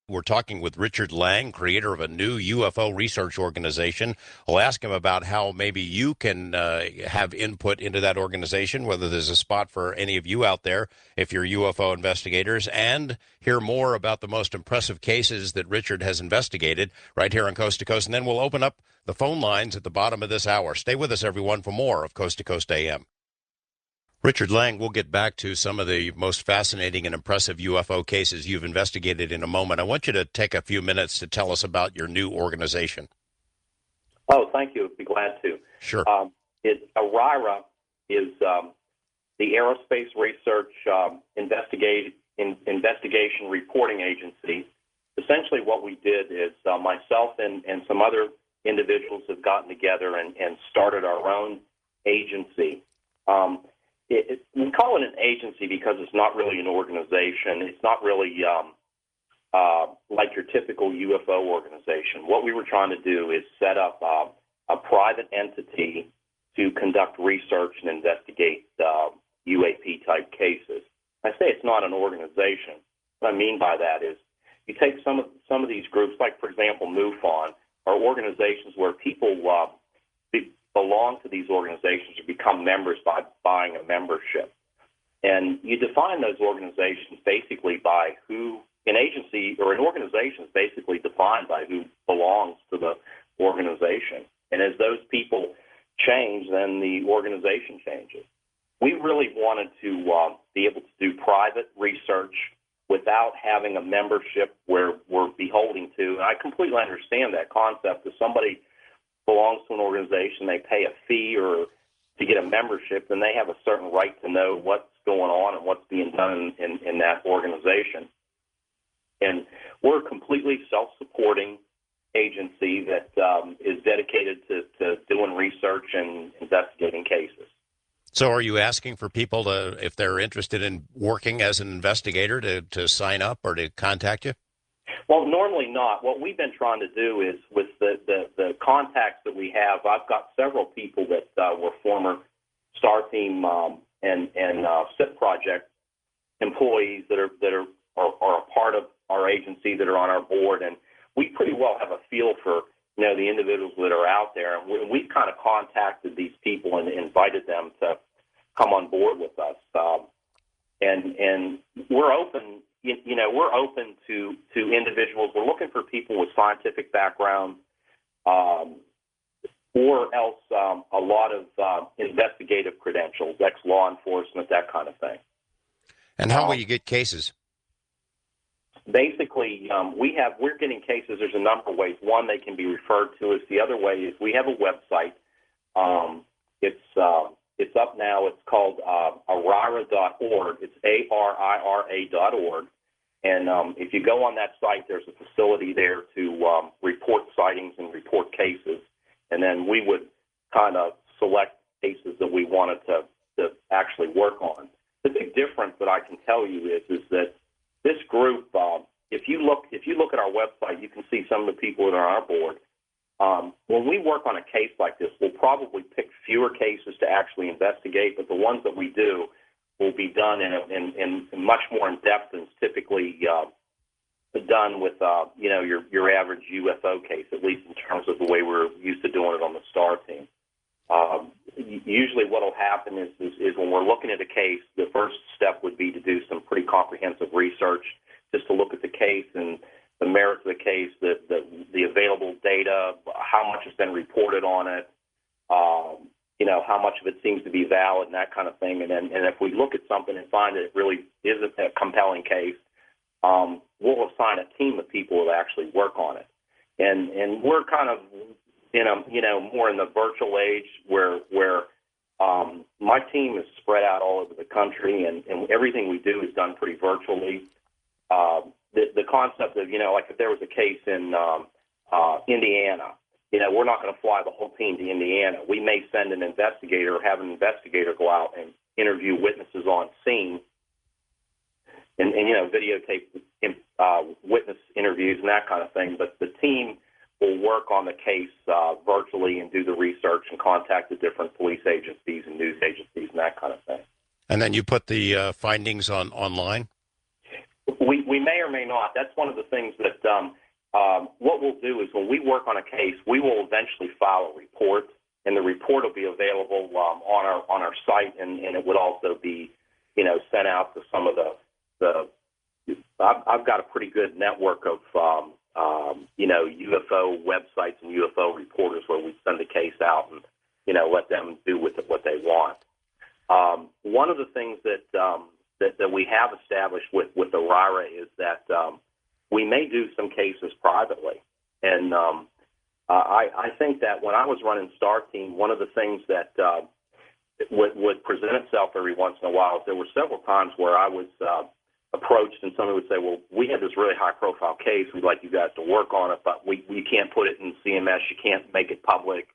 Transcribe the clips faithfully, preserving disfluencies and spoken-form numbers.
We're talking with Richard Lang, creator of a new U F O research organization. We'll ask him about how maybe you can uh, have input into that organization, whether there's a spot for any of you out there if you're U F O investigators, and hear more about the most impressive cases that Richard has investigated right here on Coast to Coast. And then we'll open up the phone lines at the bottom of this hour. Stay with us, everyone, for more of Coast to Coast A M. Richard Lang, we'll get back to some of the most fascinating and impressive U F O cases you've investigated in a moment. I want you to take a few minutes to tell us about your new organization. Oh, thank you. I'd be glad to. Sure. Um, it, ARIRA is um, the Aerospace Research um, Investigate, in, Investigation Reporting Agency. Essentially what we did is uh, myself and, and some other individuals have gotten together and, and started our own agency. Um, It, it, we call it an agency because it's not really an organization. It's not really um, uh, like your typical U F O organization. What we were trying to do is set up uh, a private entity to conduct research and investigate uh, U A P-type cases. I say it's not an organization. What I mean by that is you take some of, some of these groups, like, for example, MUFON, are organizations where people uh, be, belong to these organizations or become members by buying a membership. And you define those organizations basically by who, an agency or an organization is basically defined by who belongs to the organization. And as those people change, then the organization changes. We really wanted to uh, be able to do private research without having a membership where we're beholden to. And I completely understand that concept. If somebody belongs to an organization, they pay a fee or to get a membership, then they have a certain right to know what's going on and what's being done in, in that organization. And we're a completely self-supporting agency that um, is dedicated to, to doing research and investigating cases. So are you asking for people to, if they're interested in working as an investigator, to, to sign up or to contact you? Well, normally not. What we've been trying to do is with the, the, the contacts that we have, I've got several people that uh, were former STAR Team um, and, and uh, S I P project employees that are that are, are are a part of our agency, that are on our board, and we pretty well have a feel for, you know, the individuals that are out there. And we, we've kind of contacted these people and invited them to come on board with us. Um, and and we're open. You know, we're open to, to individuals. We're looking for people with scientific background, um, or else um, a lot of uh, investigative credentials, ex-law enforcement, that kind of thing. And how um, will you get cases? Basically, um, we have we're getting cases. There's a number of ways. One, they can be referred to us. The other way is we have a website. Um, it's uh, it's up now. It's called uh, arira dot org. It's A R I R A dot org. And um, if you go on that site, there's a facility there to um, report sightings and report cases. And then we would kind of select cases that we wanted to, to actually work on. The big difference that I can tell you is is that this group, uh, if you look if you look at our website, you can see some of the people that are on our board. Um, when we work on a case like this, we'll probably pick fewer cases to actually investigate, but the ones that we do will be done in, a, in, in much more in depth than is typically uh, done with, uh, you know, your, your average U F O case, at least in terms of the way we're used to doing it on the STAR team. Um, usually what will happen is, is, is when we're looking at a case, the first step would be to do some pretty comprehensive research just to look at the case and the merits of the case, the, the, the available data, how much has been reported on it, um, you know, how much of it seems to be valid and that kind of thing. And then and if we look at something and find that it really is a, a compelling case, um, we'll assign a team of people that actually work on it. And and we're kind of in a, you know, more in the virtual age where where um, my team is spread out all over the country, and, and everything we do is done pretty virtually. Uh, the, the concept of, you know, like if there was a case in um, uh, Indiana, you know, we're not going to fly the whole team to Indiana. We may send an investigator or have an investigator go out and interview witnesses on scene and, and you know, videotape uh, witness interviews and that kind of thing. But the team will work on the case uh, virtually and do the research and contact the different police agencies and news agencies and that kind of thing. And then you put the uh, findings on online? We, we may or or may not. That's one of the things that um, um, what we'll do is when we work on a case, we will eventually file a report, and the report will be available um, on our on our site, and, and it would also be, you know, sent out to some of the the. I've, I've got a pretty good network of um, um, you know U F O websites and U F O reporters where we send the case out and you know let them do with it what they want. Um, one of the things that, um, that that we have established with with ORIRA is that um, we may do some cases privately, and um, uh, I, I think that when I was running Star Team, one of the things that uh, would, would present itself every once in a while is there were several times where I was uh, approached and somebody would say, well, we have this really high-profile case. We'd like you guys to work on it, but we, we can't put it in C M S. You can't make it public.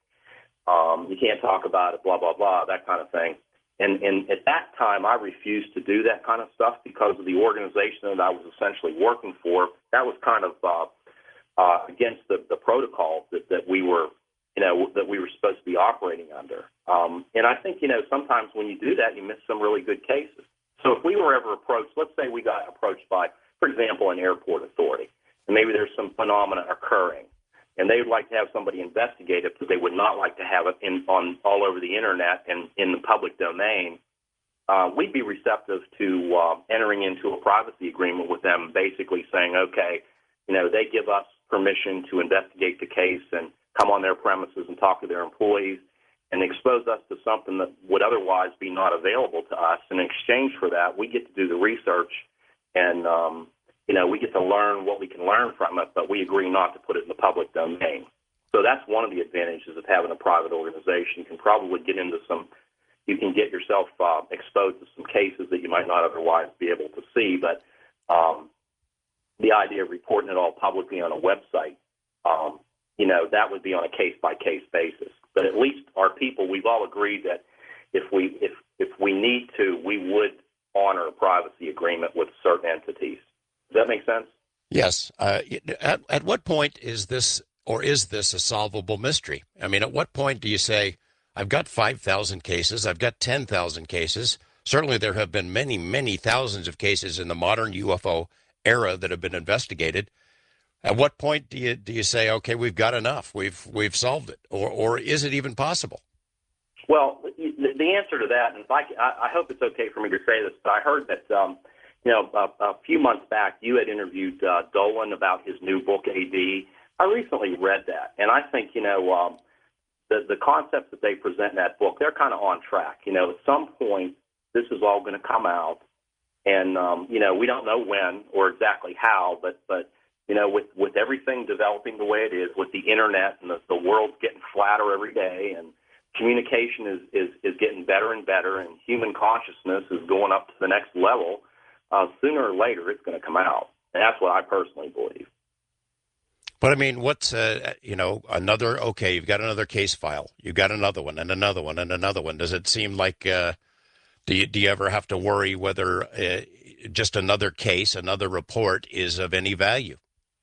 Um, you can't talk about it, blah, blah, blah, that kind of thing. And, and at that time, I refused to do that kind of stuff because of the organization that I was essentially working for. That was kind of uh, uh, against the, the protocol that, that we were, you know, that we were supposed to be operating under. Um, and I think, you know, sometimes when you do that, you miss some really good cases. So if we were ever approached, let's say we got approached by, for example, an airport authority, and maybe there's some phenomena occurring, and they would like to have somebody investigate it, but they would not like to have it in, on all over the internet and in the public domain, uh, we'd be receptive to uh, entering into a privacy agreement with them, basically saying, okay, you know, they give us permission to investigate the case and come on their premises and talk to their employees and expose us to something that would otherwise be not available to us. In exchange for that, we get to do the research and, um, you know, we get to learn what we can learn from it, but we agree not to put it in the public domain. So that's one of the advantages of having a private organization. You can probably get into some, you can get yourself uh, exposed to some cases that you might not otherwise be able to see, but um, the idea of reporting it all publicly on a website, um, you know, that would be on a case-by-case basis. But at least our people, we've all agreed that if we if if we need to, we would honor a privacy agreement with certain entities. Does that make sense? Yes. Uh, at, at what point is this, or is this a solvable mystery? I mean, at what point do you say, I've got five thousand cases, I've got ten thousand cases. Certainly there have been many, many thousands of cases in the modern U F O era that have been investigated. At what point do you do you say, okay, we've got enough, we've we've solved it, or or is it even possible? Well, the, the answer to that, and if I, I hope it's okay for me to say this, but I heard that um, you know a, a few months back you had interviewed uh, Dolan about his new book A D. I recently read that, and I think you know um, the the concepts that they present in that book, they're kind of on track. You know, at some point this is all going to come out, and um, you know we don't know when or exactly how, but but. You know, with, with everything developing the way it is, with the internet and the, the world's getting flatter every day, and communication is, is, is getting better and better, and human consciousness is going up to the next level, uh, sooner or later it's going to come out. And that's what I personally believe. But I mean, what's, uh, you know, another, okay, you've got another case file, you've got another one and another one and another one. Does it seem like, uh, do you, do you ever have to worry whether uh, just another case, another report is of any value?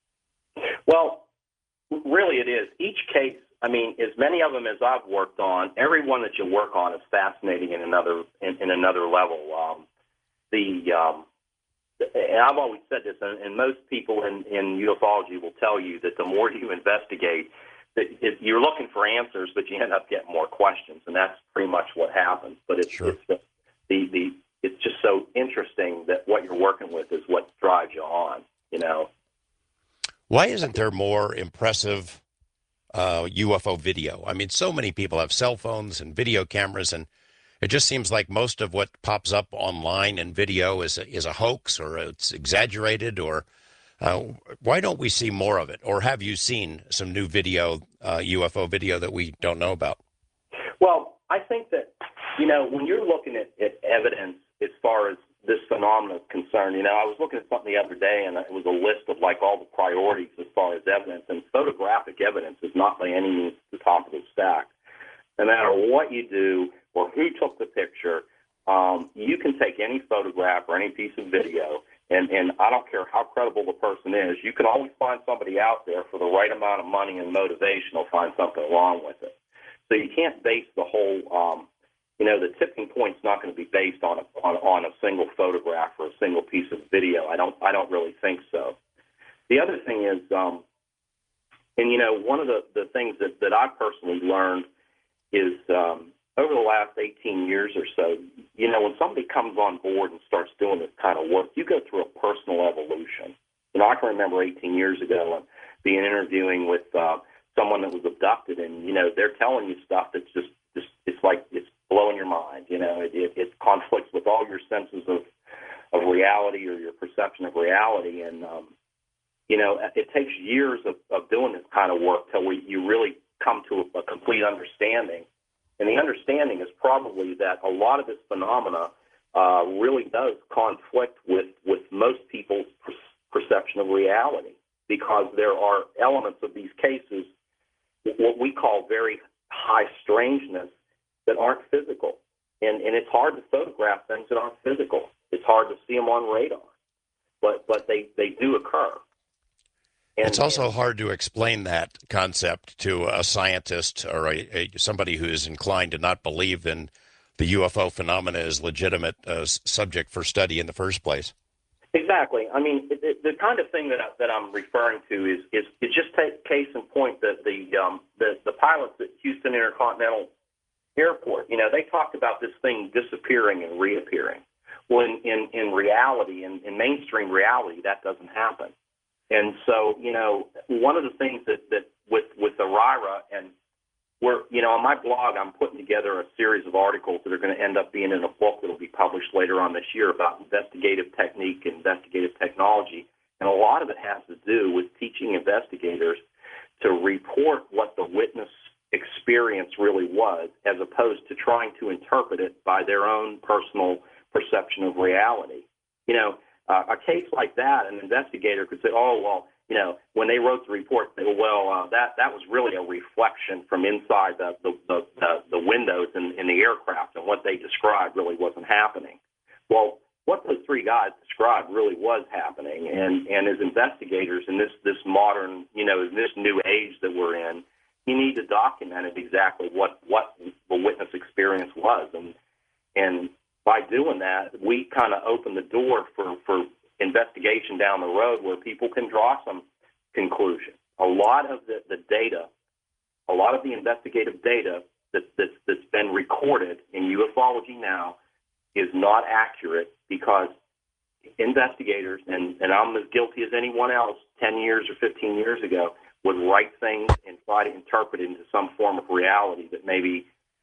Well, really it is. Each case, I mean, as many of them as I've worked on, every one that you work on is fascinating in another in, in another level. Um, the um, and I've always said this, and, and most people in, in ufology will tell you that the more you investigate, that if you're looking for answers, but you end up getting more questions, and that's pretty much what happens. But it's, sure. it's the, the the it's just so interesting that what you're working with is what drives you on, you know. Why isn't there more impressive uh, U F O video? I mean, so many people have cell phones and video cameras, and it just seems like most of what pops up online in video is a, is a hoax, or it's exaggerated, or uh, why don't we see more of it? Or have you seen some new video, uh, U F O video that we don't know about? Well, I think that, you know, when you're looking at, at evidence as far as this phenomenon is concerned, you know, I was looking at something the other day, and it was a list of, like, all the priorities as far as evidence, and photographic evidence is not by any means the top of the stack. No matter what you do or who took the picture, um, you can take any photograph or any piece of video, and, and I don't care how credible the person is, you can always find somebody out there for the right amount of money and motivation will find something wrong with it. So you can't base the whole um, you know, the tipping point's not going to be based on a, on, on a single photograph or a single piece of video. I don't I don't really think so. The other thing is, um, and, you know, one of the, the things that, that I've personally learned is um, over the last eighteen years or so, you know, when somebody comes on board and starts doing this kind of work, you go through a personal evolution. You know, I can remember eighteen years ago and being interviewing with uh, someone that was abducted, and, you know, they're telling you stuff that's just, just it's like it's blowing your mind. You know, it, it, it conflicts with all your senses of, of reality or your perception of reality. And, um, you know, it takes years of, of doing this kind of work till we, you really come to a, a complete understanding. And the understanding is probably that a lot of this phenomena uh, really does conflict with, with most people's per- perception of reality, because there are elements of these cases, what we call very high strangeness, that aren't physical. And, and it's hard to photograph things that aren't physical. It's hard to see them on radar, but, but they, they do occur. And, it's also and, hard to explain that concept to a scientist or a, a, somebody who is inclined to not believe in the U F O phenomena as legitimate uh, subject for study in the first place. Exactly. I mean, it, it, the kind of thing that, I, that I'm referring to is, is, is just take case in point that the, um, the, the pilots at Houston Intercontinental Airport, you know, they talked about this thing disappearing and reappearing. Well, in, in, in reality, in, in mainstream reality, that doesn't happen. And so, you know, one of the things that, that with, with ORIRA, and we're, you know, on my blog, I'm putting together a series of articles that are going to end up being in a book that will be published later on this year about investigative technique and investigative technology. And a lot of it has to do with teaching investigators to report what the witness experience really was, as opposed to trying to interpret it by their own personal perception of reality. You know, Uh, a case like that, an investigator could say, oh, well, you know, when they wrote the report, they go, well, uh, that, that was really a reflection from inside the, the, the, the, the windows in, in the aircraft, and what they described really wasn't happening. Well, what those three guys described really was happening, and, and as investigators in this, this modern, you know, in this new age that we're in, you need to document it exactly what, what the witness experience was. And, and by doing that, we kind of open the door for, for investigation down the road where people can draw some conclusion. A lot of the, the data, a lot of the investigative data that, that's, that's been recorded in ufology now is not accurate, because investigators, and, and I'm as guilty as anyone else ten years or fifteen years ago, would write things and try to interpret it into some form of reality that maybe,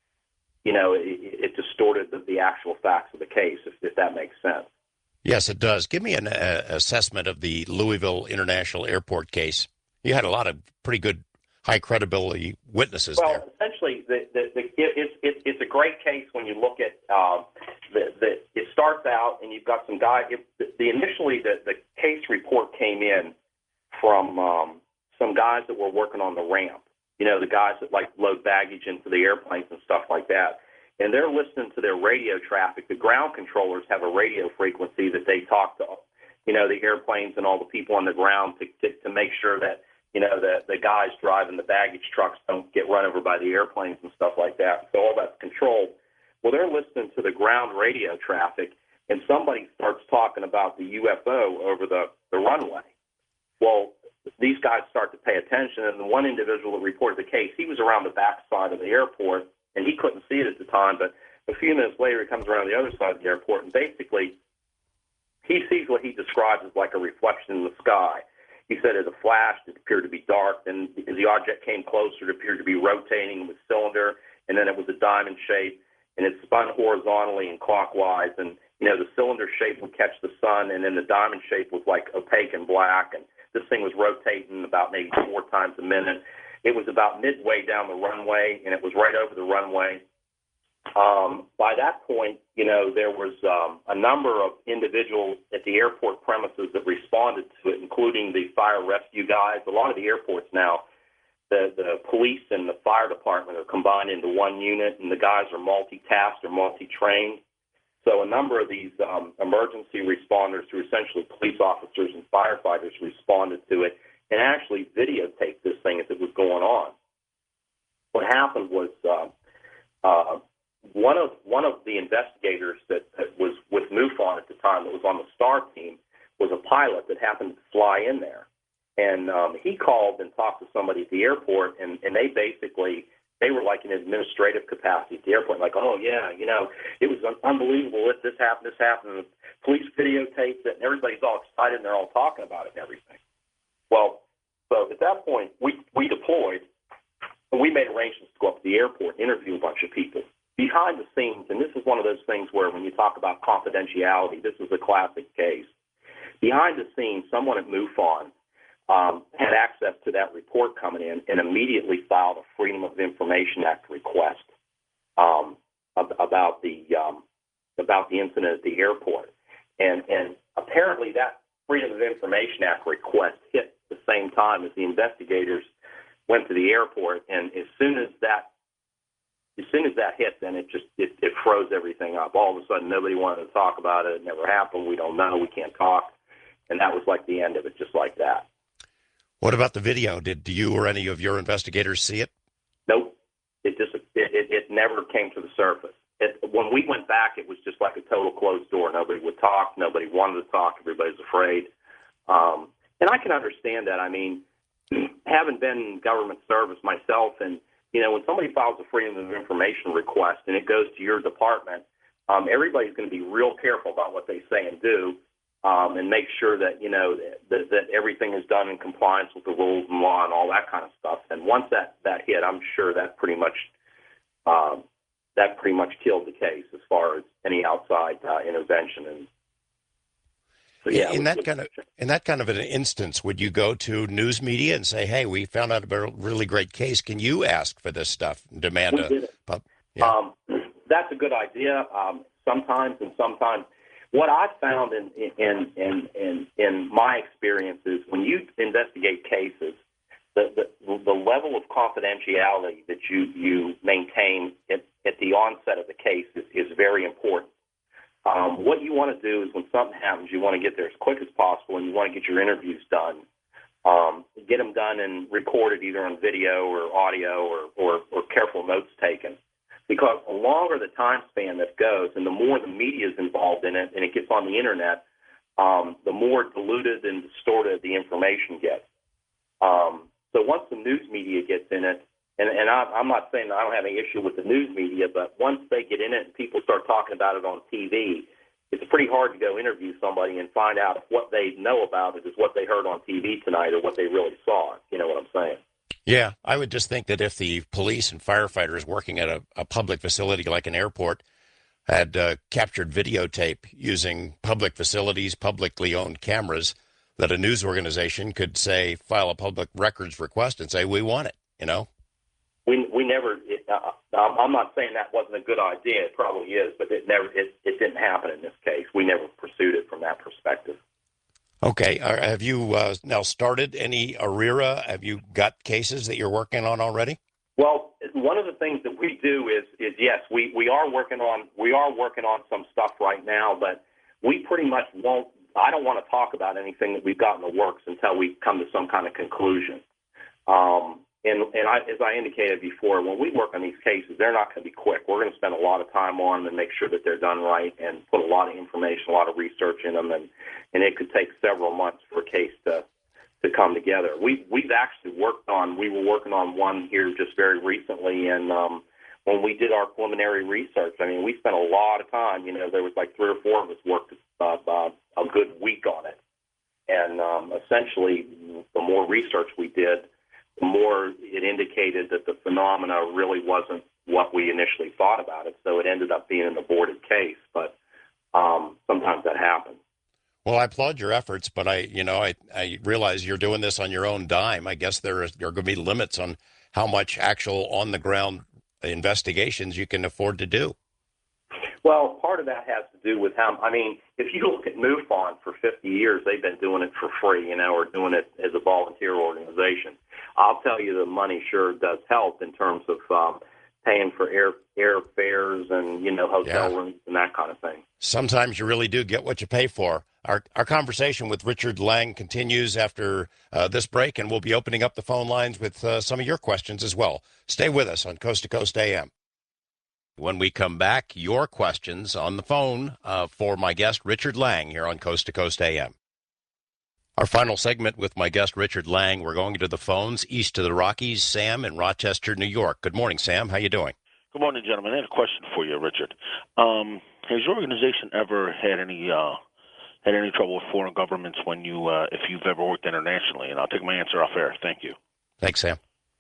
you know, it, it distorted the, the actual facts of the case, if, if that makes sense. Yes, it does. Give me an uh, assessment of the Louisville International Airport case. You had a lot of pretty good, high credibility witnesses well, there. Well, essentially, the, the, the, it, it, it's a great case when you look at uh, the, the. It starts out, and you've got some guy. It, the, the initially, the, the case report came in from um, some guys that were working on the ramp. You know, the guys that like load baggage into the airplanes and stuff like that. And they're listening to their radio traffic. The ground controllers have a radio frequency that they talk to, you know, the airplanes and all the people on the ground to, to, to make sure that, you know, the, the guys driving the baggage trucks don't get run over by the airplanes and stuff like that. So all that's controlled. Well, they're listening to the ground radio traffic, and somebody starts talking about the U F O over the, the runway. Well, these guys start to pay attention, and the one individual that reported the case, he was around the back side of the airport, and he couldn't see it at the time, but a few minutes later he comes around the other side of the airport, and basically he sees what he describes as like a reflection in the sky. He said as a flash, it appeared to be dark, and as the object came closer, it appeared to be rotating with cylinder, and then it was a diamond shape, and it spun horizontally and clockwise, and, you know, the cylinder shape would catch the sun, and then the diamond shape was like opaque and black, and this thing was rotating about maybe four times a minute. It was about midway down the runway, and it was right over the runway. Um, by that point, you know, there was um, a number of individuals at the airport premises that responded to it, including the fire rescue guys. A lot of the airports now, the, the police and the fire department are combined into one unit, and the guys are multitasked or multi-trained. So a number of these um, emergency responders, who are essentially police officers and firefighters, responded to it and actually videotaped this thing as it was going on. What happened was uh, uh, one of one of the investigators that, that was with MUFON at the time, that was on the STAR team, was a pilot that happened to fly in there. And um, he called and talked to somebody at the airport, and, and they basically, they were like in administrative capacity at the airport, like, oh, yeah, you know, it was un- unbelievable. This, this happened, this happened. And the police videotaped it, and everybody's all excited, and they're all talking about it and everything. Well, so at that point, we, we deployed, and we made arrangements to go up to the airport, interview a bunch of people. Behind the scenes, and this is one of those things where when you talk about confidentiality, this is a classic case. Behind the scenes, someone at MUFON um, had access to that report coming in and immediately filed a Freedom of Information Act request um, about the um, about the incident at the airport. And, and apparently that Freedom of Information Act request hit at the same time as the investigators went to the airport. And as soon as that As soon as that hit, then it just it, it froze everything up. All of a sudden, nobody wanted to talk about it. It never happened. We don't know. We can't talk. And that was like the end of it, just like that. What about the video? Did you or any of your investigators see it? Nope. It just it, it, it never came to the surface. It, when we went back, it was just like a total closed door. Nobody would talk. Nobody wanted to talk. Everybody's afraid. Um, and I can understand that. I mean, having been in government service myself, and you know, when somebody files a Freedom of Information request and it goes to your department, um, everybody's going to be real careful about what they say and do, um, and make sure that, you know, that, that everything is done in compliance with the rules and law and all that kind of stuff. And once that, that hit, I'm sure that pretty much um, that pretty much killed the case as far as any outside uh, intervention. And so, yeah, in that kind of in that kind of an instance, would you go to news media and say, "Hey, we found out about a really great case. Can you ask for this stuff and demand we a?" did it. Pub? Yeah. Um, that's a good idea. Um, sometimes, and sometimes, what I've found in in in in, in my experience is when you investigate cases, the, the the level of confidentiality that you you maintain at, at the onset of the case is, is very important. Um, what you want to do is when something happens, you want to get there as quick as possible, and you want to get your interviews done. Um, get them done and recorded either on video or audio or, or, or careful notes taken. Because the longer the time span that goes and the more the media is involved in it and it gets on the Internet, um, the more diluted and distorted the information gets. Um, so once the news media gets in it, And, and I, I'm not saying that I don't have any issue with the news media, but once they get in it and people start talking about it on T V, it's pretty hard to go interview somebody and find out if what they know about it is what they heard on T V tonight or what they really saw. You know what I'm saying? Yeah, I would just think that if the police and firefighters working at a, a public facility like an airport had uh, captured videotape using public facilities, publicly owned cameras, that a news organization could say, file a public records request and say, we want it, you know? We we never. It, uh, I'm not saying that wasn't a good idea. It probably is, but it never. It, it didn't happen in this case. We never pursued it from that perspective. Okay. Uh, have you uh, now started any ARERA? Have you got cases that you're working on already? Well, one of the things that we do is is yes, we, we are working on we are working on some stuff right now, but we pretty much won't. I don't want to talk about anything that we've got in the works until we come to some kind of conclusion. Um, And, and I, as I indicated before, when we work on these cases, they're not going to be quick. We're going to spend a lot of time on them and make sure that they're done right and put a lot of information, a lot of research in them, and, and it could take several months for a case to to come together. We, we've actually worked on, we were working on one here just very recently, and um, when we did our preliminary research, I mean, we spent a lot of time. You know, there was like three or four of us worked uh, uh, a good week on it. And um, essentially, the more research we did, the more it indicated that the phenomena really wasn't what we initially thought about it. So it ended up being an aborted case, but um, sometimes that happens. Well, I applaud your efforts, but I, you know, I, I realize you're doing this on your own dime. I guess there are, there are going to be limits on how much actual on-the-ground investigations you can afford to do. Well, part of that has to do with how, I mean, if you look at MUFON for fifty years, they've been doing it for free, you know, or doing it as a volunteer organization. I'll tell you the money sure does help in terms of um, paying for air airfares and, you know, hotel Yeah. rooms and that kind of thing. Sometimes you really do get what you pay for. Our, our conversation with Richard Lang continues after uh, this break, and we'll be opening up the phone lines with uh, some of your questions as well. Stay with us on Coast to Coast A M. When we come back, your questions on the phone uh, for my guest, Richard Lang, here on Coast to Coast A M. Our final segment with my guest, Richard Lang. We're going to the phones east of the Rockies. Sam in Rochester, New York. Good morning, Sam. How you doing? Good morning, gentlemen. I had a question for you, Richard. Um, has your organization ever had any uh, had any trouble with foreign governments when you, uh, if you've ever worked internationally? And I'll take my answer off air. Thank you. Thanks, Sam.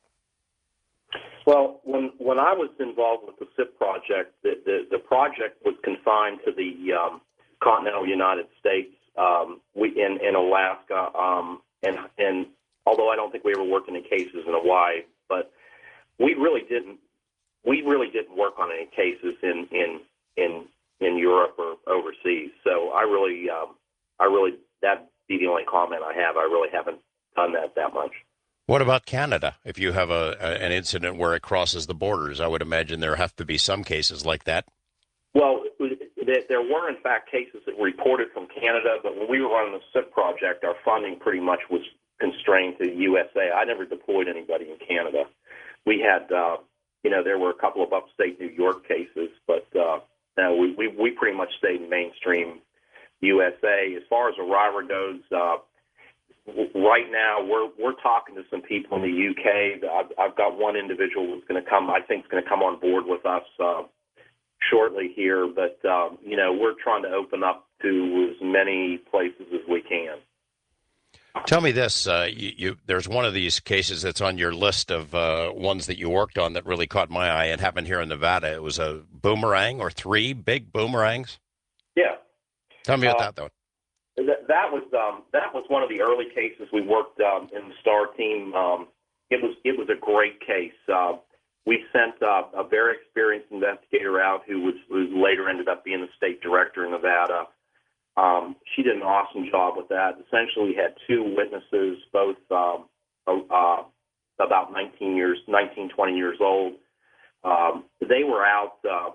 Well, when when I was involved with the S I P project, the, the, the project was confined to the um, continental United States. Um, we in, in Alaska, um, and and although I don't think we ever worked any cases in Hawaii, but we really didn't we really didn't work on any cases in in in, in Europe or overseas. So I really um, I really that'd be the only comment I have. I really haven't done that that much. What about Canada? If you have a, a an incident where it crosses the borders, I would imagine there have to be some cases like that. Well, there were, in fact, cases that were reported from Canada, but when we were running the S I P project, our funding pretty much was constrained to the U S A. I never deployed anybody in Canada. We had, uh, you know, there were a couple of upstate New York cases, but uh, no, we, we, we pretty much stayed in mainstream U S A. As far as OIRA goes, uh, right now we're we're talking to some people in the U K. I've, I've got one individual who's going to come, I think, is going to come on board with us Uh, shortly here, but um, you know, we're trying to open up to as many places as we can. Tell me this: uh, you, you, there's one of these cases that's on your list of uh, ones that you worked on that really caught my eye. It happened here in Nevada. It was a boomerang, or three big boomerangs. Yeah. Tell me about uh, that, though. That, that was um, that was one of the early cases we worked um, in the STAR team. Um, it was it was a great case. Uh, We sent uh, a very experienced investigator out who was who later ended up being the state director in Nevada. Um, she did an awesome job with that. Essentially, we had two witnesses, both um, uh, about nineteen years, nineteen, twenty years old. Um, they were out. Uh,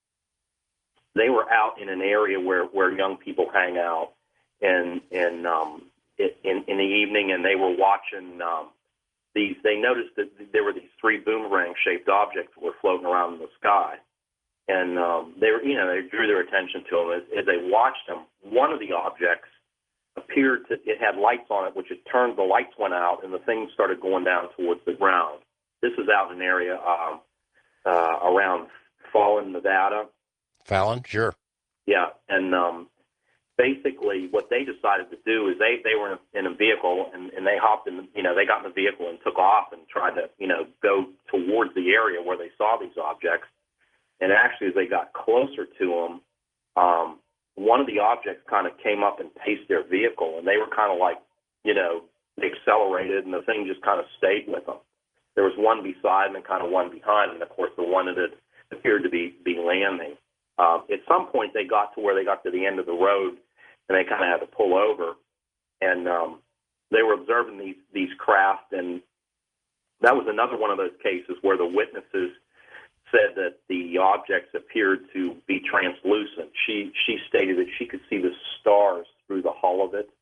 they were out in an area where, where young people hang out, and and um, in in the evening, and they were watching. Um, These, they noticed that there were these three boomerang-shaped objects that were floating around in the sky, and um, they were, you know, they drew their attention to them as, as they watched them. One of the objects appeared to, it had lights on it, which it turned, the lights went out, and the thing started going down towards the ground. This is out in an area um, uh, around Fallon, Nevada. Fallon, sure. Yeah, and um, basically what they decided to do is they, they were in a vehicle and, and they hopped in, you know, they got in the vehicle and took off and tried to, you know, go towards the area where they saw these objects. And actually, as they got closer to them, um, one of the objects kind of came up and paced their vehicle, and they were kind of like, you know, they accelerated, and the thing just kind of stayed with them. There was one beside them and kind of one behind, and of course, the one that had appeared to be, be landing. Uh, at some point, they got to where they got to the end of the road, and they kind of had to pull over, and um, they were observing these these craft, and that was another one of those cases where the witnesses said that the objects appeared to be translucent. She she stated that she could see the stars through the hull of it,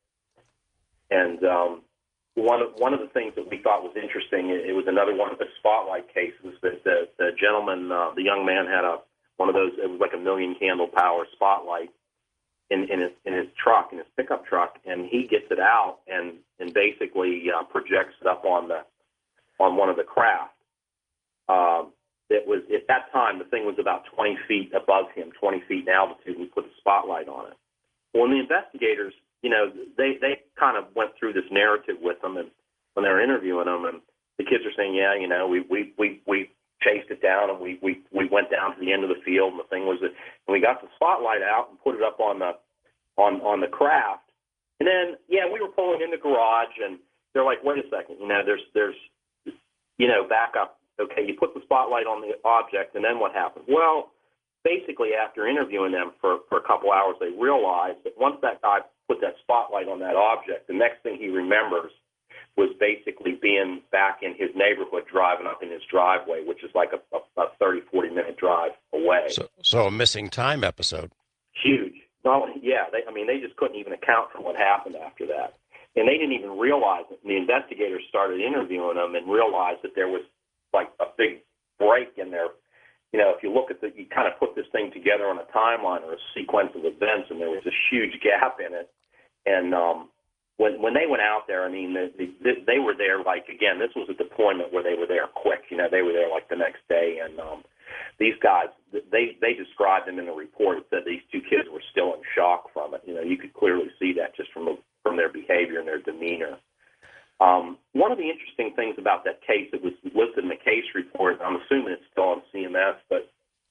and um, one of one of the things that we thought was interesting, it, it was another one of the spotlight cases that the, the gentleman, uh, the young man had a one of those, it was like a million candle power spotlight in, in his in his truck, in his pickup truck, and he gets it out and and basically uh, projects it up on the on one of the craft. Um, it was at that time the thing was about twenty feet above him, twenty feet in altitude, and he put the spotlight on it. When the investigators, you know, they they kind of went through this narrative with them, and when they were interviewing them, and the kids are saying, yeah, you know, we we we we chased it down, and we we we went down to the end of the field, and the thing was that, and we got the spotlight out and put it up on the on on the craft, and then yeah, we were pulling in the garage, and they're like, wait a second, you know, there's there's you know, back up. Okay, you put the spotlight on the object, and then what happened? Well, basically, after interviewing them for, for a couple hours, they realized that once that guy put that spotlight on that object, the next thing he remembers was basically being back in his neighborhood, driving up in his driveway, which is like a, a, a thirty, forty-minute drive away. So, so a missing time episode. Huge. Not, yeah, they, I mean, they just couldn't even account for what happened after that. And they didn't even realize it. And the investigators started interviewing them and realized that there was like a big break in their you know, if you look at the, you kind of put this thing together on a timeline or a sequence of events, and there was a huge gap in it. And um, when when they went out there, I mean, they, they, they were there like, again, this was a deployment where they were there quick. You know, they were there like the next day, and um, these guys, they they described them in the report. It said these two kids were still in shock from it. You know, you could clearly see that just from the, from their behavior and their demeanor. Um, one of the interesting things about that case, it was listed in the case report, I'm assuming it's still on C M S, but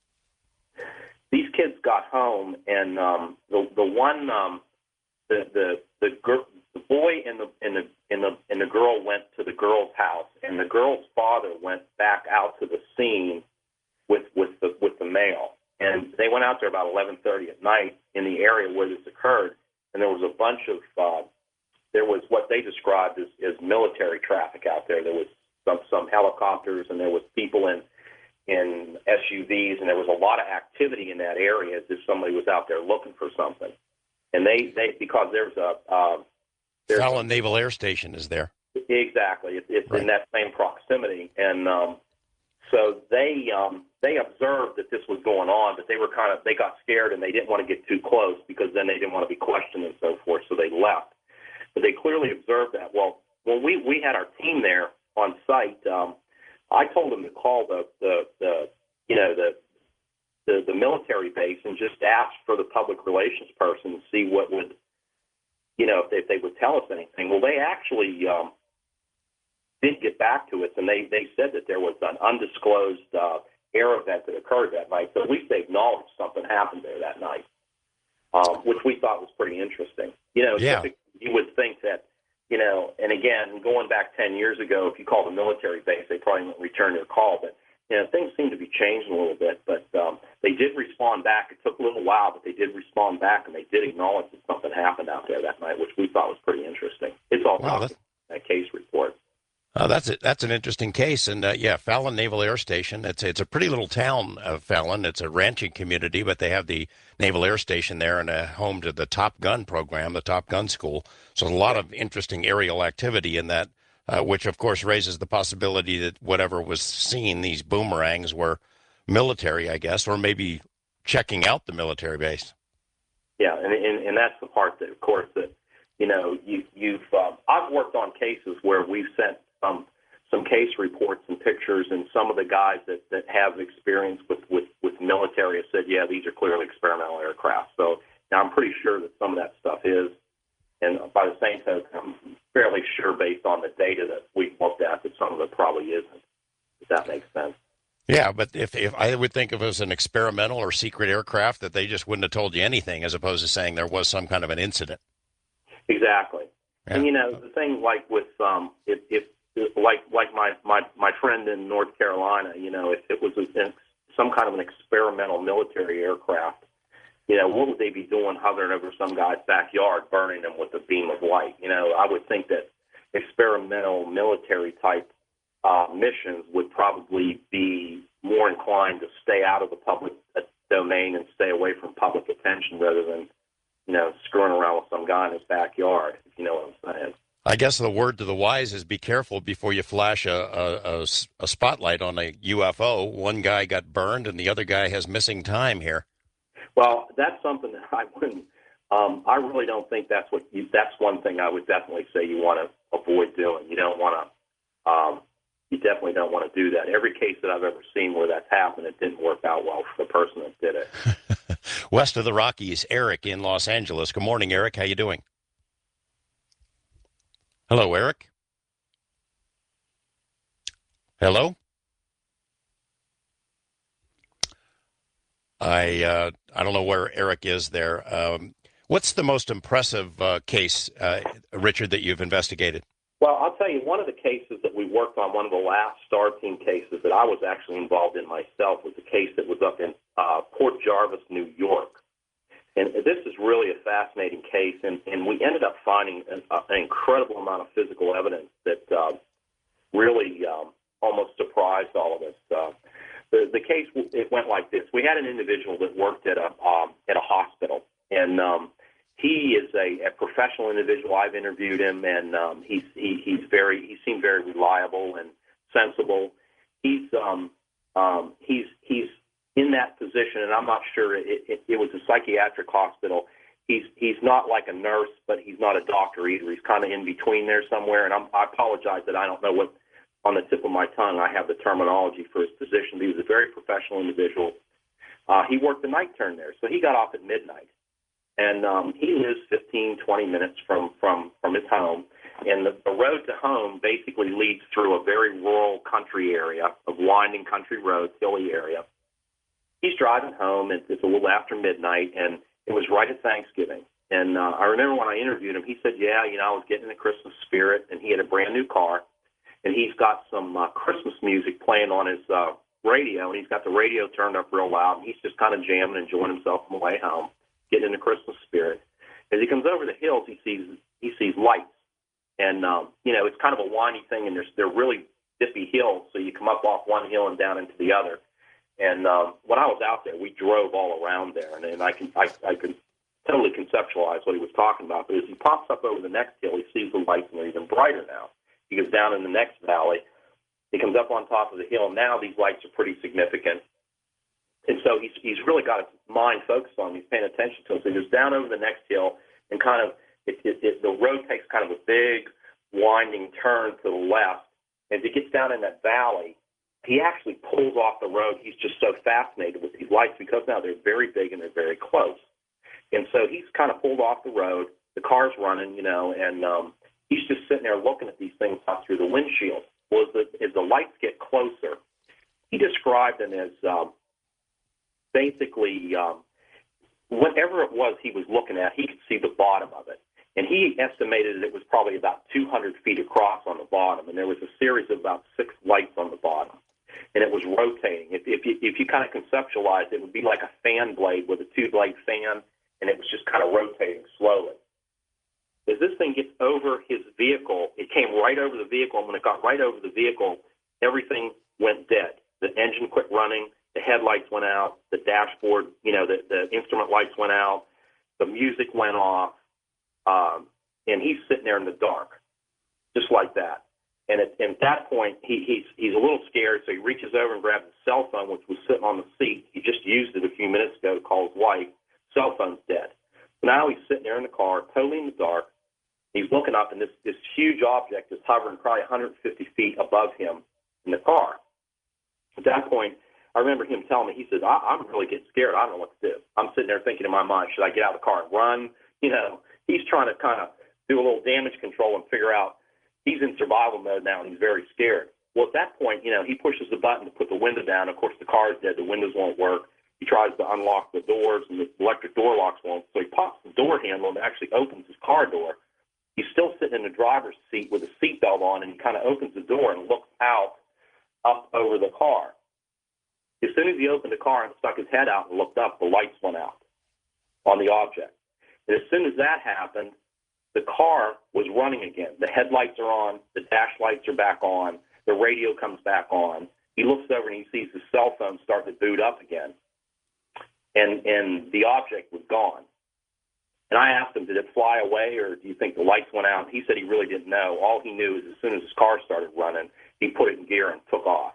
these kids got home, and um, the the one um, the the the, gr- the boy and the and the and the and the girl went to the girl's house, and the girl's father went back out to the scene with with the with the male, and they went out there about eleven thirty at night in the area where this occurred, and there was a bunch of uh, there was what they described as, as military traffic out there. There was some some helicopters, and there was people in in S U Vs, and there was a lot of activity in that area as if somebody was out there looking for something. And they, they because there's a uh, there's Fallon Naval Air Station is there. Exactly, it, it's Right. in that same proximity, and um, so they um, they observed that this was going on, but they were kind of they got scared and they didn't want to get too close because then they didn't want to be questioned and so forth, so they left. But they clearly observed that. Well, when we, we had our team there on site, um, I told them to call the, the, the you know the, the the military base and just ask for the public relations person and see what would you know if they, if they would tell us anything. Well, they actually um, did get back to us, and they, they said that there was an undisclosed uh, air event that occurred that night. So at least they acknowledged something happened there that night, um, which we thought was pretty interesting. You know, Yeah. you would think that, you know, and again, going back ten years ago, if you called a military base, they probably wouldn't return your call. But, you know, things seem to be changing a little bit. But um, they did respond back. It took a little while, but they did respond back, and they did acknowledge that something happened out there that night, which we thought was pretty interesting. It's all Wow, wow, that case report. Oh, that's it. That's an interesting case, and uh, yeah, Fallon Naval Air Station. It's it's a pretty little town, uh, Fallon. It's a ranching community, but they have the Naval Air Station there and a home to the Top Gun program, the Top Gun school. So a lot of interesting aerial activity in that, uh, which of course raises the possibility that whatever was seen, these boomerangs, were military, I guess, or maybe checking out the military base. Yeah, and and, and that's the part that, of course, that you know you you've um, I've worked on cases where we've sent Um, some case reports and pictures, and some of the guys that, that have experience with, with, with military have said, yeah, these are clearly experimental aircraft. So now I'm pretty sure that some of that stuff is, and by the same token, I'm fairly sure based on the data that we've looked at that some of it probably isn't, if that makes sense. Yeah, but if, if I would think of it as an experimental or secret aircraft, that they just wouldn't have told you anything, as opposed to saying there was some kind of an incident. Exactly. Yeah. And, you know, the thing like with, um, if, if like like my, my, my friend in North Carolina, you know, if it was a, some kind of an experimental military aircraft, you know, what would they be doing hovering over some guy's backyard, burning them with a beam of light? You know, I would think that experimental military type uh, missions would probably be more inclined to stay out of the public domain and stay away from public attention rather than, you know, screwing around with some guy in his backyard, if you know what I'm saying. I guess the word to the wise is be careful before you flash a, a, a, a spotlight on a U F O. One guy got burned and the other guy has missing time here. Well, that's something that I wouldn't, um, I really don't think that's what you, that's one thing I would definitely say you want to avoid doing. You don't want to, um, you definitely don't want to do that. Every case that I've ever seen where that's happened, it didn't work out well for the person that did it. West of the Rockies, Eric in Los Angeles. Good morning, Eric. How you doing? Hello, Eric. Hello. I uh, I don't know where Eric is there. Um, what's the most impressive uh, case, uh, Richard, that you've investigated? Well, I'll tell you, one of the cases that we worked on, one of the last STAR team cases that I was actually involved in myself, was a case that was up in uh, Port Jarvis, New York. And this is really a fascinating case, and, and we ended up finding an, uh, an incredible amount of physical evidence that uh, really um, almost surprised all of us. Uh, the, the case, it went like this. We had an individual that worked at a, um, at a hospital, and um, he is a, a professional individual. I've interviewed him, and um, he's, he, he's very, he seemed very reliable and sensible. He's, um, um, he's, he's in that position, and I'm not sure it, it, it was a psychiatric hospital. He's he's not like a nurse, but he's not a doctor either. He's kind of in between there somewhere. And I'm, I apologize that I don't know what on the tip of my tongue I have the terminology for his position. He was a very professional individual. Uh, he worked the night turn there, so he got off at midnight. And um, he lives fifteen, twenty minutes from, from, from his home. And the, the road to home basically leads through a very rural country area, of winding country roads, hilly area. He's driving home, and it's a little after midnight, and it was right at Thanksgiving. And uh, I remember when I interviewed him, he said, yeah, you know, I was getting in the Christmas spirit, and he had a brand new car, and he's got some uh, Christmas music playing on his uh, radio, and he's got the radio turned up real loud, and he's just kind of jamming, enjoying himself on the way home, getting in the Christmas spirit. As he comes over the hills, he sees he sees lights. And, um, you know, it's kind of a windy thing, and there's, they're really dippy hills, so you come up off one hill and down into the other. And um, when I was out there, we drove all around there, and, and I can I, I can totally conceptualize what he was talking about. But as he pops up over the next hill, he sees the lights, and they're even brighter now. He goes down in the next valley. He comes up on top of the hill, and now these lights are pretty significant. And so he's he's really got his mind focused on them. He's paying attention to them. So he goes down over the next hill, and kind of it, it, it, the road takes kind of a big winding turn to the left. As he gets down in that valley, he actually pulls off the road. He's just so fascinated with these lights because now they're very big and they're very close. And so he's kind of pulled off the road. The car's running, you know, and um, he's just sitting there looking at these things out through the windshield. Well, as the, as the lights get closer, he described them as um, basically um, whatever it was he was looking at, he could see the bottom of it. And he estimated that it was probably about two hundred feet across on the bottom, and there was a series of about six lights on the bottom. And it was rotating. If, if, you, if you kind of conceptualize it, it would be like a fan blade with a two-blade fan, and it was just kind of rotating slowly. As this thing gets over his vehicle, it came right over the vehicle, and when it got right over the vehicle, everything went dead. The engine quit running, the headlights went out, the dashboard, you know, the, the instrument lights went out, the music went off, um, and he's sitting there in the dark, just like that. And at, and at that point, he, he's he's a little scared, so he reaches over and grabs his cell phone, which was sitting on the seat. He just used it a few minutes ago to call his wife. Cell phone's dead. Now he's sitting there in the car, totally in the dark. He's looking up, and this, this huge object is hovering probably one hundred fifty feet above him in the car. At that point, I remember him telling me, he says, I, I'm really getting scared. I don't know what to do. I'm sitting there thinking in my mind, should I get out of the car and run? You know, he's trying to kind of do a little damage control and figure out. He's in survival mode now, and he's very scared. Well, at that point, you know, he pushes the button to put the window down. Of course, the car is dead. The windows won't work. He tries to unlock the doors, and the electric door locks won't. So he pops the door handle and actually opens his car door. He's still sitting in the driver's seat with a seatbelt on, and he kind of opens the door and looks out up over the car. As soon as he opened the car and stuck his head out and looked up, the lights went out on the object. And as soon as that happened, the car was running again. The headlights are on. The dash lights are back on. The radio comes back on. He looks over and he sees his cell phone start to boot up again. And and the object was gone. And I asked him, did it fly away, or do you think the lights went out? He said he really didn't know. All he knew is as soon as his car started running, he put it in gear and took off.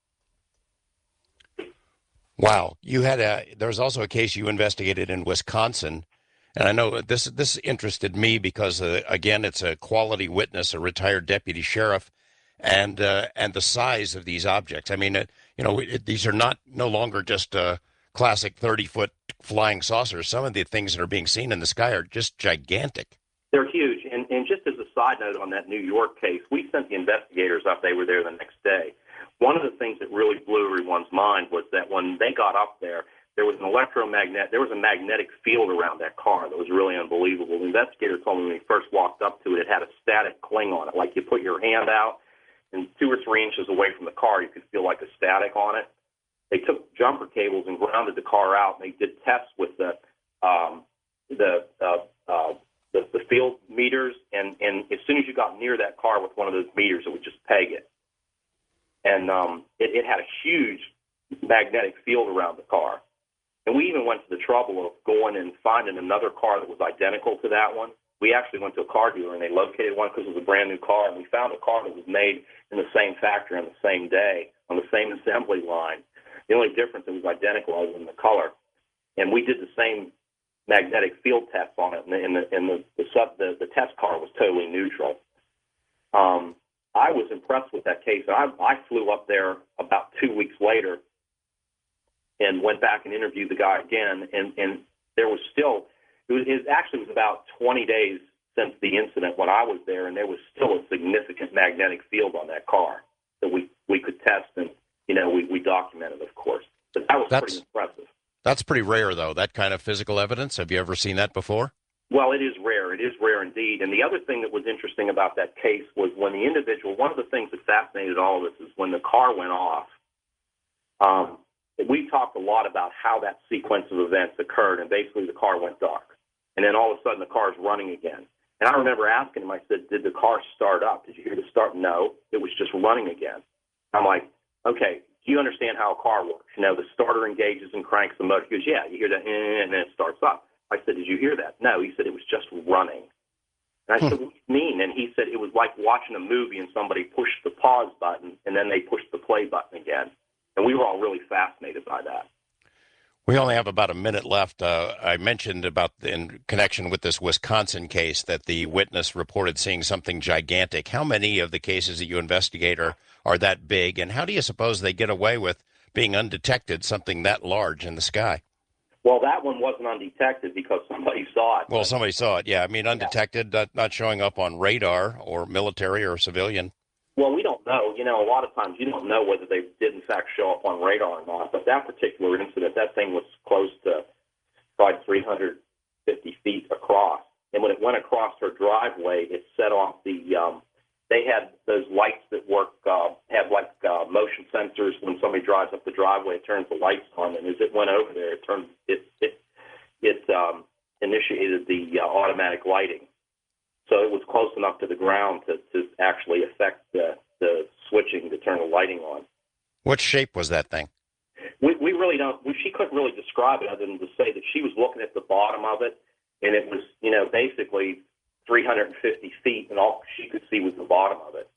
Wow. You had a, there was also a case you investigated in Wisconsin. And I know this this interested me because, uh, again, it's a quality witness, a retired deputy sheriff, and uh, and the size of these objects. I mean, it, you know, it, these are not no longer just uh, classic thirty-foot flying saucers. Some of the things that are being seen in the sky are just gigantic. They're huge. And, and just as a side note on that New York case, we sent the investigators up. They were there the next day. One of the things that really blew everyone's mind was that when they got up there, there was an electromagnet, there was a magnetic field around that car that was really unbelievable. The investigator told me when he first walked up to it, it had a static cling on it. Like you put your hand out, and two or three inches away from the car, you could feel like a static on it. They took jumper cables and grounded the car out, and they did tests with the um, the, uh, uh, the the field meters, and, and as soon as you got near that car with one of those meters, it would just peg it. And um, it, it had a huge magnetic field around the car. And we even went to the trouble of going and finding another car that was identical to that one. We actually went to a car dealer, and they located one because it was a brand-new car, and we found a car that was made in the same factory on the same day, on the same assembly line. The only difference, it was identical other than the color. And we did the same magnetic field test on it, and the, and the, and the, the, sub, the, the test car was totally neutral. Um, I was impressed with that case. I, I flew up there about two weeks later and went back and interviewed the guy again, and, and there was still, it, was, it actually was about twenty days since the incident when I was there, and there was still a significant magnetic field on that car that we, we could test, and, you know, we, we documented, of course. But that was That's, pretty impressive. That's pretty rare, though, that kind of physical evidence. Have you ever seen that before? Well, it is rare. It is rare indeed. And the other thing that was interesting about that case was when the individual, one of the things that fascinated all of us is when the car went off, um, we talked a lot about how that sequence of events occurred, and basically the car went dark. And then all of a sudden the car's running again. And I remember asking him, I said, did the car start up? Did you hear the start? No, it was just running again. I'm like, okay, do you understand how a car works? You know, the starter engages and cranks the motor. He goes, yeah, you hear that, and then it starts up. I said, did you hear that? No, he said it was just running. And I said, what do you mean? And he said it was like watching a movie and somebody pushed the pause button and then they pushed the play button again. And we were all really fascinated by that. We only have about a minute left. Uh, I mentioned about in connection with this Wisconsin case that the witness reported seeing something gigantic. How many of the cases that you investigate are, are that big? And how do you suppose they get away with being undetected, something that large in the sky? Well, that one wasn't undetected because somebody saw it. Well, somebody saw it, yeah. I mean, undetected, yeah. not, not showing up on radar or military or civilian. Well, we don't know. You know, a lot of times you don't know whether they did, in fact, show up on radar or not. But that particular incident, that thing was close to probably three hundred fifty feet across. And when it went across her driveway, it set off the um, – they had those lights that work uh, – have like uh, motion sensors. When somebody drives up the driveway, it turns the lights on. And as it went over there, it turned it it, it um, initiated the uh, automatic lighting. So it was close enough to the ground to, to actually affect the, the switching to turn the lighting on. What shape was that thing? We, we really don't. We, she couldn't really describe it other than to say that she was looking at the bottom of it, and it was, you know, basically three hundred fifty feet, and all she could see was the bottom of it.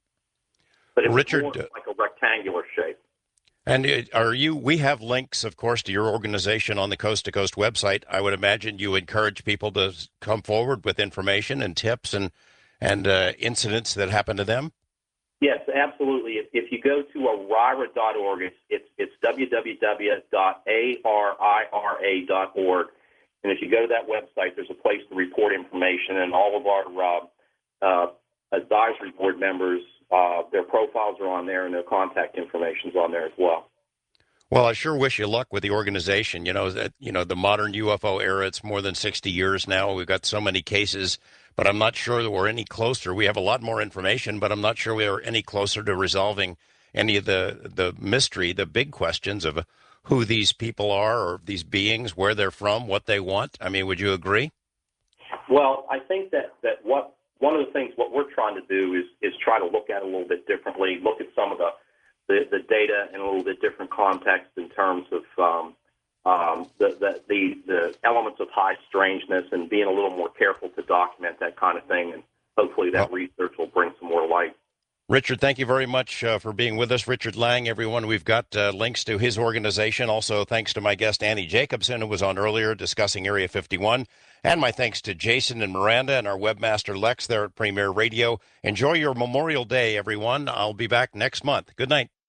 But it was Richard, more like a rectangular shape. And are you, we have links, of course, to your organization on the Coast to Coast website. I would imagine you encourage people to come forward with information and tips and, and uh, incidents that happen to them. Yes, absolutely. If, if you go to arira dot org, it's, it's, it's w w w dot a r i r a dot org. And if you go to that website, there's a place to report information, and all of our uh, uh, advisory board members, Uh, their profiles are on there, and their contact information is on there as well. Well, I sure wish you luck with the organization. You know, that, you know, the modern U F O era, it's more than sixty years now. We've got so many cases, but I'm not sure that we're any closer. We have a lot more information, but I'm not sure we are any closer to resolving any of the, the mystery, the big questions of who these people are or these beings, where they're from, what they want. I mean, would you agree? Well, I think that, that what one of the things what we're trying to do is is try to look at it a little bit differently, look at some of the, the, the data in a little bit different context in terms of um, um, the, the, the, the elements of high strangeness, and being a little more careful to document that kind of thing. And hopefully that well, research will bring some more light. Richard, thank you very much uh, for being with us. Richard Lang, everyone. We've got uh, links to his organization. Also, thanks to my guest, Annie Jacobson, who was on earlier discussing Area fifty-one. And my thanks to Jason and Miranda and our webmaster, Lex, there at Premier Radio. Enjoy your Memorial Day, everyone. I'll be back next month. Good night.